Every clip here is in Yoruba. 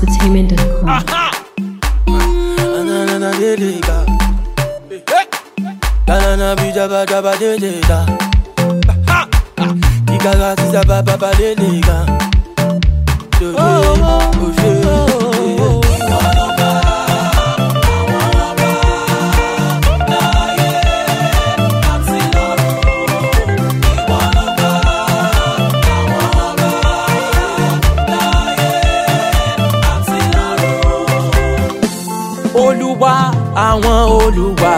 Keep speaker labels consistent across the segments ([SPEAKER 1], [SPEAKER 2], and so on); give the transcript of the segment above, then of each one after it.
[SPEAKER 1] housefatainment.com.
[SPEAKER 2] Olúwa àwọn Olúwa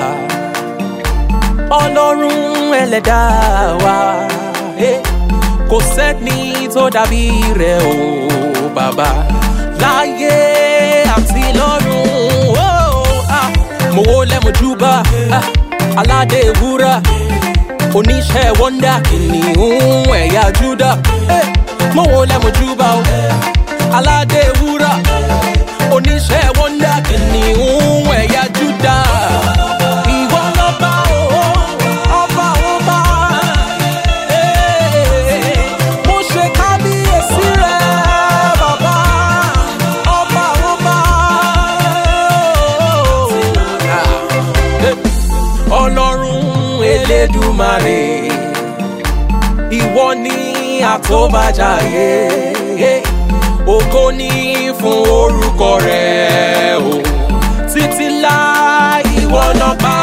[SPEAKER 2] Ọlọ́run ẹlẹ́dàá wa kò sẹ́ni tó dàbí rẹ̀ o bàbá láyé àti lọ́run mo wólẹ̀ mo júbà aládé wúrà oníṣẹ́ wọ́ndà kìnìún ẹ̀yà Júdà mo wólẹ̀ mo júbà aládé wúrà oníṣẹ́ wọ́ndà kìnìún ẹ̀yà Júdà. Ìwọ lọ́ba ọba ọba mo ṣe kábíyèsí rẹ bàbá ọba ọba. Ọlọ́run Elédùmarè ìwọ ni àtọ́bàjáyé. Ògo ni fún orúkọ rẹ̀ o títí láì ìwọ lọ́ba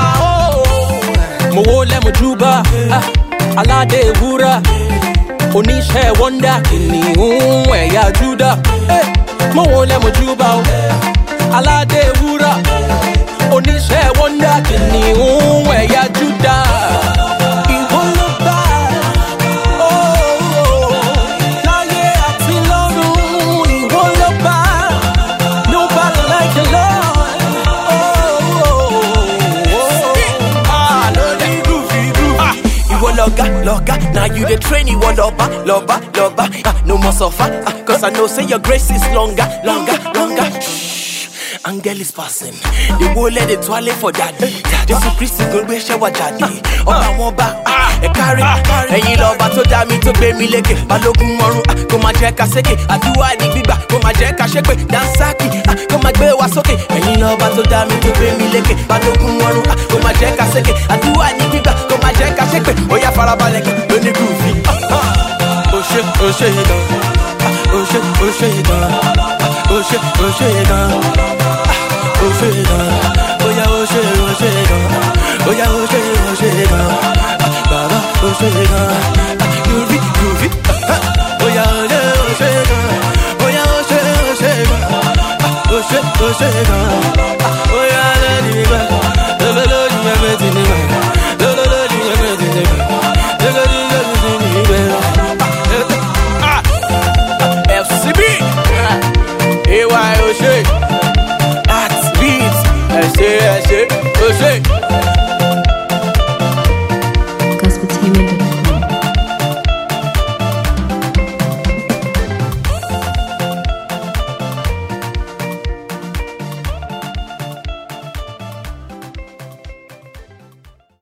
[SPEAKER 2] mo wólẹ̀ mo júbà aládé wúrà oníṣẹ́ wọ́ndà kìnìún ẹ̀yà Júdà mo wólẹ̀ mo júbà aládé wúrà oníṣẹ́ wọ́ndà kìnìún ẹ̀yà Júdà. Ìwọ lọ́ba
[SPEAKER 3] Loga, now you the train you want loba, no more suffer, cause I know say your grace is longer. Shh, angel is passing, they won't let it toilet for daddy. This is Christy go be shower daddy. Oh I want back, carry, and you love to damn me to pay me like Balogun Moru, come and check a second, I do I need bigger, come and check a shake, dansaki, come and go was okay, and you love to damn me to pay me like Balogun Moru, come and check a second, I do I need bigger, come and check a shake, oh yeah, farabalek, don't you goofy. Oh shit, oh shit, oh shit, oh shit, oh shit, oh shit, oh shit, oh yeah, oh shit, oh shit, oh yeah, oh shit, oh shit, Baba, oh shit, groovy, oh yeah, oh shit, oh yeah, oh shit, oh shit, oh shit, oh shit, oh yeah, let me go, the melody, everything, the melody, everything, FCB, AY, oh shit, at beats, I say, oh shit.